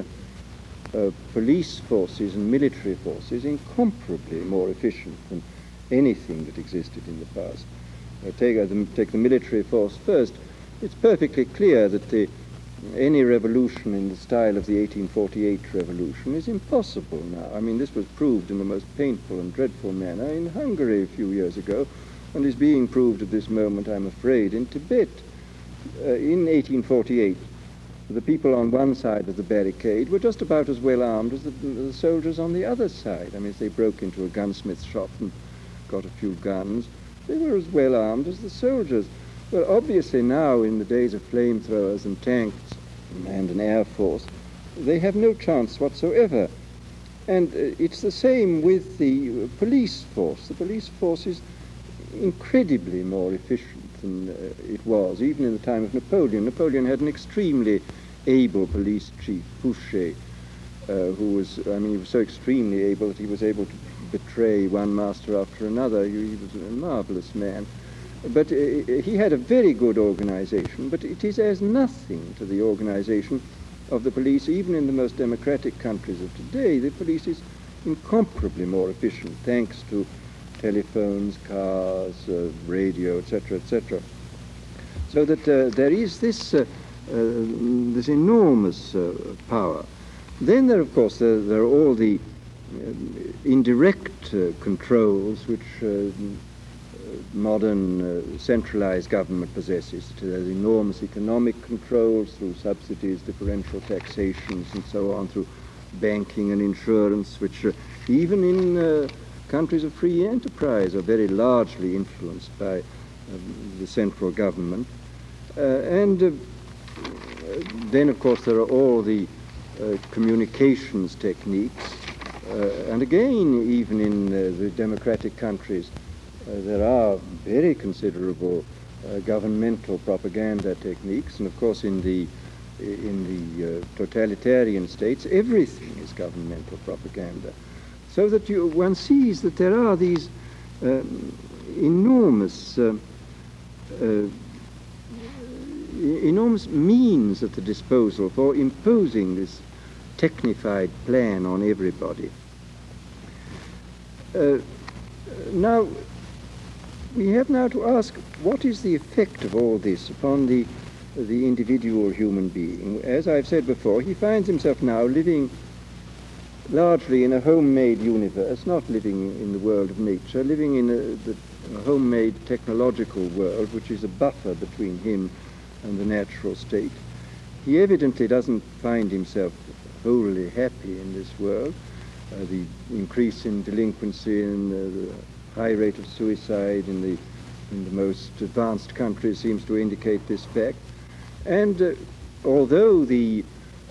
police forces and military forces incomparably more efficient than anything that existed in the past. Take the military force first. It's perfectly clear that any revolution in the style of the 1848 revolution is impossible now. I mean, this was proved in the most painful and dreadful manner in Hungary a few years ago, and is being proved at this moment, I'm afraid, in Tibet. In 1848, the people on one side of the barricade were just about as well armed as the soldiers on the other side. I mean, if they broke into a gunsmith's shop and got a few guns, they were as well armed as the soldiers. Well, obviously now, in the days of flamethrowers and tanks and an air force, they have no chance whatsoever. And it's the same with the police force. The police force is incredibly more efficient than it was, even in the time of Napoleon. Napoleon had an extremely able police chief, Fouché, who was, he was so extremely able that he was able to betray one master after another. He was a marvelous man. But he had a very good organization, but it is as nothing to the organization of the police, even in the most democratic countries of today. The police is incomparably more efficient, thanks to telephones, cars, radio, etc., etc. So that there is this enormous power. Then there, of course, there are all the indirect controls which modern centralized government possesses. It has enormous economic controls through subsidies, differential taxations, and so on, through banking and insurance, which even in countries of free enterprise are very largely influenced by the central government. And then, of course, there are all the communications techniques. And again, even in the democratic countries, there are very considerable governmental propaganda techniques. And of course, in the totalitarian states, everything is governmental propaganda. So that one sees that there are these enormous means at the disposal for imposing this technified plan on everybody. Now, we have now to ask, what is the effect of all this upon the individual human being? As I've said before, he finds himself now living largely in a homemade universe, not living in the world of nature, living in a homemade technological world, which is a buffer between him and the natural state. He evidently doesn't find himself wholly happy in this world. The increase in delinquency and the high rate of suicide in the most advanced countries seems to indicate this fact. And although the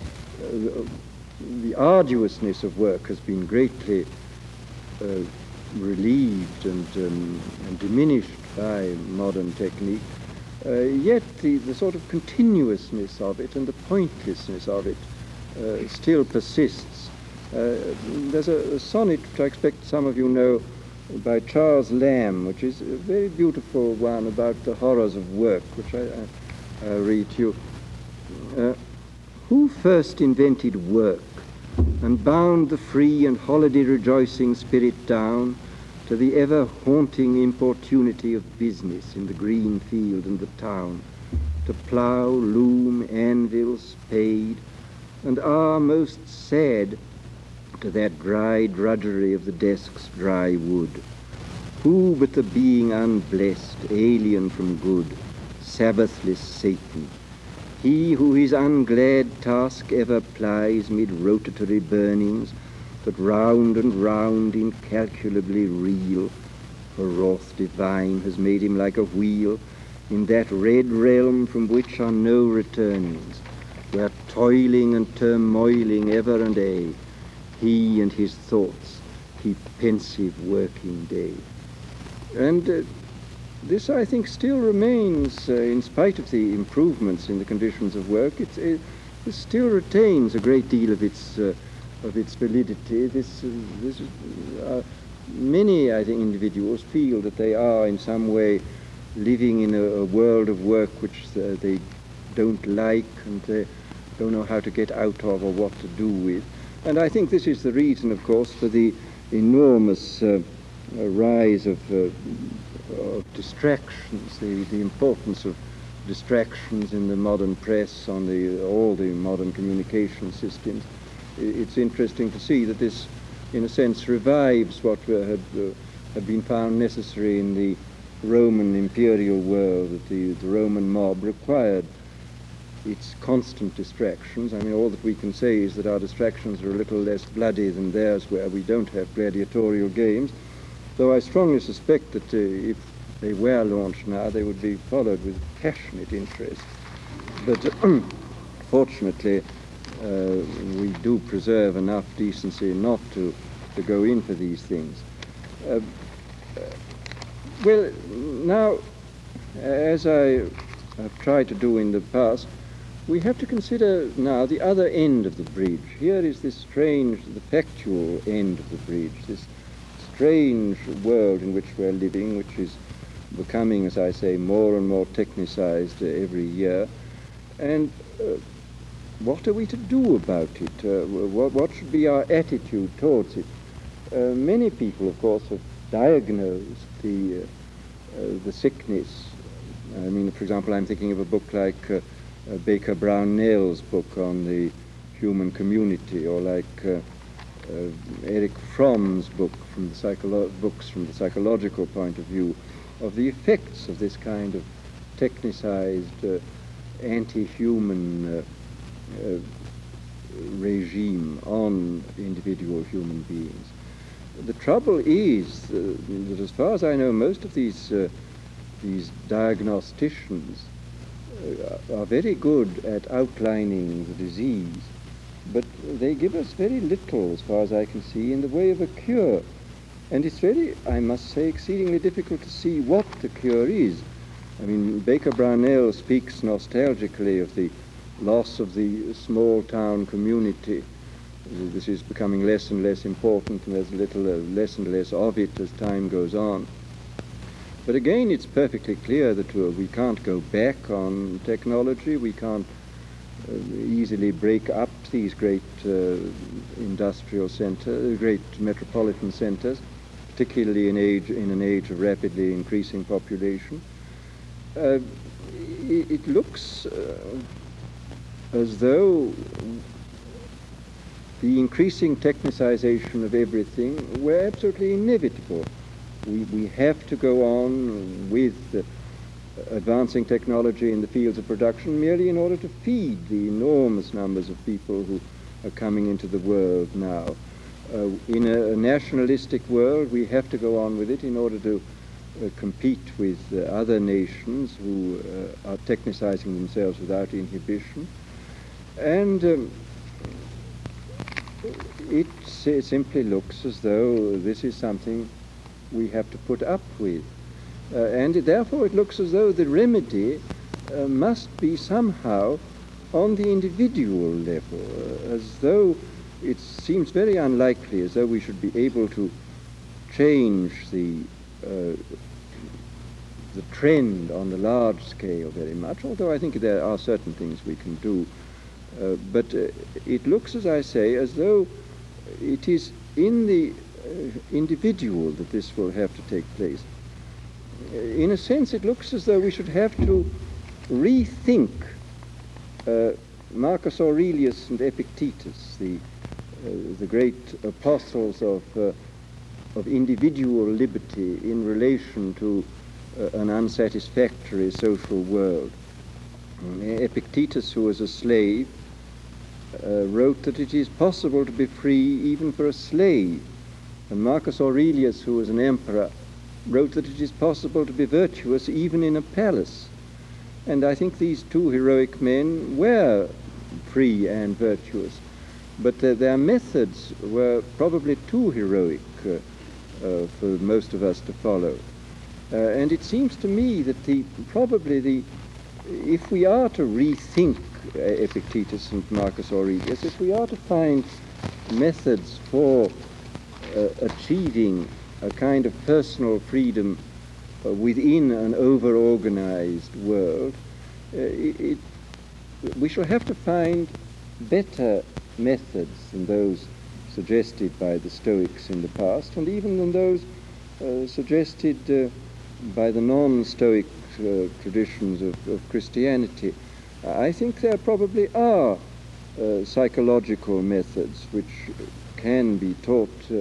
arduousness of work has been greatly relieved and diminished by modern technique, yet the sort of continuousness of it and the pointlessness of it still persists. There's a sonnet which I expect some of you know by Charles Lamb, which is a very beautiful one about the horrors of work, which I read to you. Who first invented work and bound the free and holiday rejoicing spirit down to the ever haunting importunity of business in the green field and the town, to plough, loom, anvil, spade, and are most sad to that dry drudgery of the desk's dry wood. Who but the being unblessed, alien from good, Sabbathless Satan, he who his unglad task ever plies mid rotatory burnings, that round and round incalculably reel, for wrath divine has made him like a wheel, in that red realm from which are no returnings, where toiling and turmoiling ever and aye, he and his thoughts keep pensive working day. And this, I think, still remains, in spite of the improvements in the conditions of work, this still retains a great deal of its validity. Many, I think, individuals feel that they are in some way living in a world of work which they don't like and they don't know how to get out of or what to do with. And I think this is the reason, of course, for the enormous rise of distractions, the importance of distractions in the modern press, on all the modern communication systems. It's interesting to see that this, in a sense, revives what had been found necessary in the Roman imperial world, that the Roman mob required its constant distractions. I mean, all that we can say is that our distractions are a little less bloody than theirs, where we don't have gladiatorial games, though I strongly suspect that if they were launched now, they would be followed with passionate interest. But fortunately, we do preserve enough decency not to go in for these things. Well, now, as I have tried to do in the past, we have to consider now the other end of the bridge. Here is this strange, the factual end of the bridge, this strange world in which we're living, which is becoming, as I say, more and more technicized every year. And what are we to do about it? What should be our attitude towards it? Many people, of course, have diagnosed the sickness. I mean, for example, I'm thinking of a book like Baker Brownell's book on the human community, or like Erich Fromm's book from books from the psychological point of view, of the effects of this kind of technicized, anti-human regime on individual human beings. The trouble is that, as far as I know, most of these diagnosticians are very good at outlining the disease, but they give us very little, as far as I can see, in the way of a cure. And it's very, I must say, exceedingly difficult to see what the cure is. I mean, Baker Brownell speaks nostalgically of the loss of the small town community. This is becoming less and less important, and there's less and less of it as time goes on. But again, it's perfectly clear that we can't go back on technology. We can't easily break up these great industrial centers, great metropolitan centers, particularly in an age of rapidly increasing population. It looks as though the increasing technicization of everything were absolutely inevitable. We have to go on with advancing technology in the fields of production merely in order to feed the enormous numbers of people who are coming into the world now. In a nationalistic world, we have to go on with it in order to compete with other nations who are technicizing themselves without inhibition. And it simply looks as though this is something we have to put up with. And therefore it looks as though the remedy must be somehow on the individual level, as though it seems very unlikely, as though we should be able to change the trend on the large scale very much, although I think there are certain things we can do. But it looks, as I say, as though it is in the individual that this will have to take place. In a sense, it looks as though we should have to rethink Marcus Aurelius and Epictetus, the great apostles of individual liberty in relation to an unsatisfactory social world. Epictetus, who was a slave, wrote that it is possible to be free even for a slave. And Marcus Aurelius, who was an emperor, wrote that it is possible to be virtuous even in a palace. And I think these two heroic men were free and virtuous, but their methods were probably too heroic for most of us to follow. And it seems to me that if we are to rethink Epictetus and Marcus Aurelius, if we are to find methods for achieving a kind of personal freedom within an over-organized world, we shall have to find better methods than those suggested by the Stoics in the past, and even than those suggested by the non-Stoic traditions of Christianity. I think there probably are psychological methods which can be taught to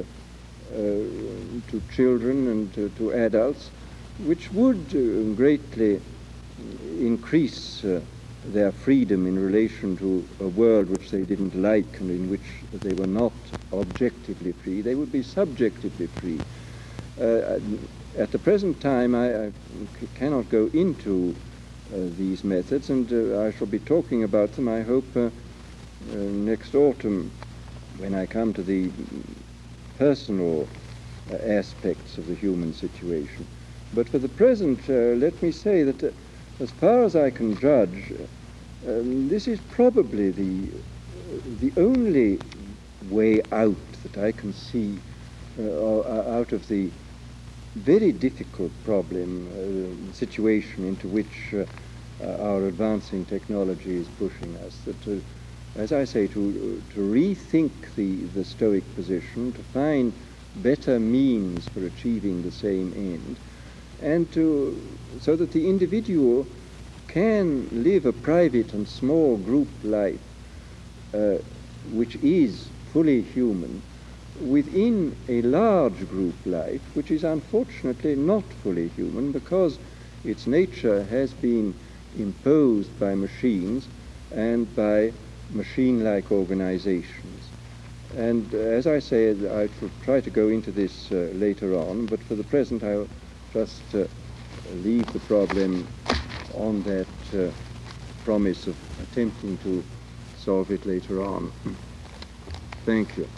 children and to adults, which would greatly increase their freedom in relation to a world which they didn't like and in which they were not objectively free. They would be subjectively free. At the present time, I cannot go into these methods, and I shall be talking about them, I hope, next autumn when I come to the personal aspects of the human situation. But for the present, let me say that as far as I can judge, this is probably the only way out that I can see out of the very difficult situation into which our advancing technology is pushing us. That, as I say, to rethink the Stoic position, to find better means for achieving the same end, and so that the individual can live a private and small group life which is fully human within a large group life which is unfortunately not fully human, because its nature has been imposed by machines and by machine-like organizations. And as I say, I shall try to go into this later on, but for the present I'll just leave the problem on that promise of attempting to solve it later on. Thank you.